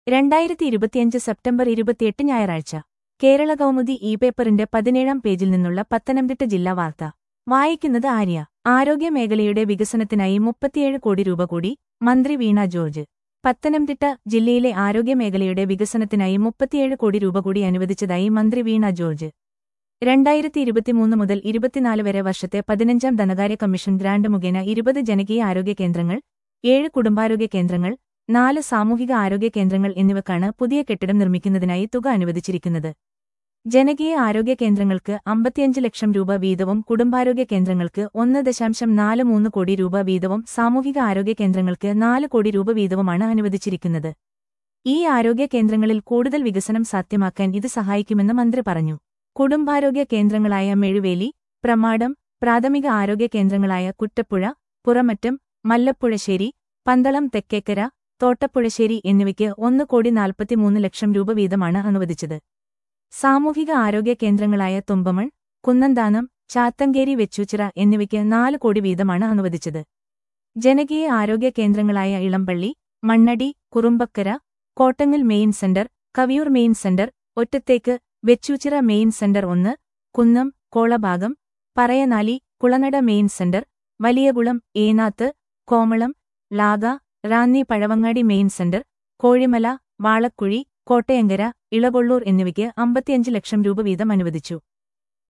2025 September 28 ഞായറാഴ്ച കേരള കൗമുദി പേപ്പറിന്റെ 17-ാം പേജിൽ നിന്നുള്ള പത്തനംതിട്ട ജില്ലാ വാർത്ത വായിക്കുന്നത് ആര്യ. ആരോഗ്യമേഖലയുടെ വികസനത്തിനായി 37 കോടി രൂപ കൂടി, മന്ത്രി വീണ ജോർജ്. പത്തനംതിട്ട ജില്ലയിലെ ആരോഗ്യമേഖലയുടെ വികസനത്തിനായി 37 കോടി രൂപ കൂടി അനുവദിച്ചതായി മന്ത്രി വീണ ജോർജ്. 2023 മുതൽ 24 വരെ വർഷത്തെ 15-ാം ധനകാര്യ കമ്മീഷൻ ഗ്രാന്റ് മുഖേന 20 ജനകീയ ആരോഗ്യ കേന്ദ്രങ്ങൾ, 7 കുടുംബാരോഗ്യ കേന്ദ്രങ്ങൾ, 4 സാമൂഹിക ആരോഗ്യ കേന്ദ്രങ്ങൾ എന്നിവക്കാണ് പുതിയ കെട്ടിടം നിർമ്മിക്കുന്നതിനായി തുക അനുവദിച്ചിരിക്കുന്നത്. ജനകീയ ആരോഗ്യ കേന്ദ്രങ്ങൾക്ക് 55 ലക്ഷം രൂപ വീതവും കുടുംബാരോഗ്യ കേന്ദ്രങ്ങൾക്ക് 1.43 കോടി രൂപ വീതവും സാമൂഹിക ആരോഗ്യ കേന്ദ്രങ്ങൾക്ക് 4 കോടി രൂപ വീതവുമാണ് അനുവദിച്ചിരിക്കുന്നത്. ഈ ആരോഗ്യ കേന്ദ്രങ്ങളിൽ കൂടുതൽ വികസനം സാധ്യമാക്കാൻ ഇത് സഹായിക്കുമെന്ന് മന്ത്രി പറഞ്ഞു. കുടുംബാരോഗ്യ കേന്ദ്രങ്ങളായ മെഴുവേലി, പ്രമാടം, പ്രാഥമിക ആരോഗ്യ കേന്ദ്രങ്ങളായ കുറ്റപ്പുഴ, പുറമറ്റം, മല്ലപ്പുഴശ്ശേരി, പന്തളം തെക്കേക്കര, തോട്ടപ്പുഴശ്ശേരി എന്നിവയ്ക്ക് 1.43 ലക്ഷം രൂപ വീതമാണ് അനുവദിച്ചത്. സാമൂഹിക ആരോഗ്യ കേന്ദ്രങ്ങളായ തുമ്പമൺ, കുന്നന്താനം, ചാത്തങ്കേരി വെച്ചൂച്ചിറ എന്നിവയ്ക്ക് 4 കോടി വീതമാണ് അനുവദിച്ചത്. ജനകീയ ആരോഗ്യ കേന്ദ്രങ്ങളായ Elampally, Mannadi, Kurumbakkara, Kottangal main centre, Kaviyoor main centre, Ottathekku, Vechoochira main centre 1, Kunnam, Kolabhagam, Parayanali, Kulanada main centre, Valiyakulam, Enathu, Komalam, ലാഗ, റാന്നി പഴവങ്ങാടി മെയിൻ സെന്റർ, കോഴിമല, വാളക്കുഴി, കോട്ടയങ്കര, ഇളകൊള്ളൂർ എന്നിവയ്ക്ക് 55 ലക്ഷം രൂപ വീതം അനുവദിച്ചു.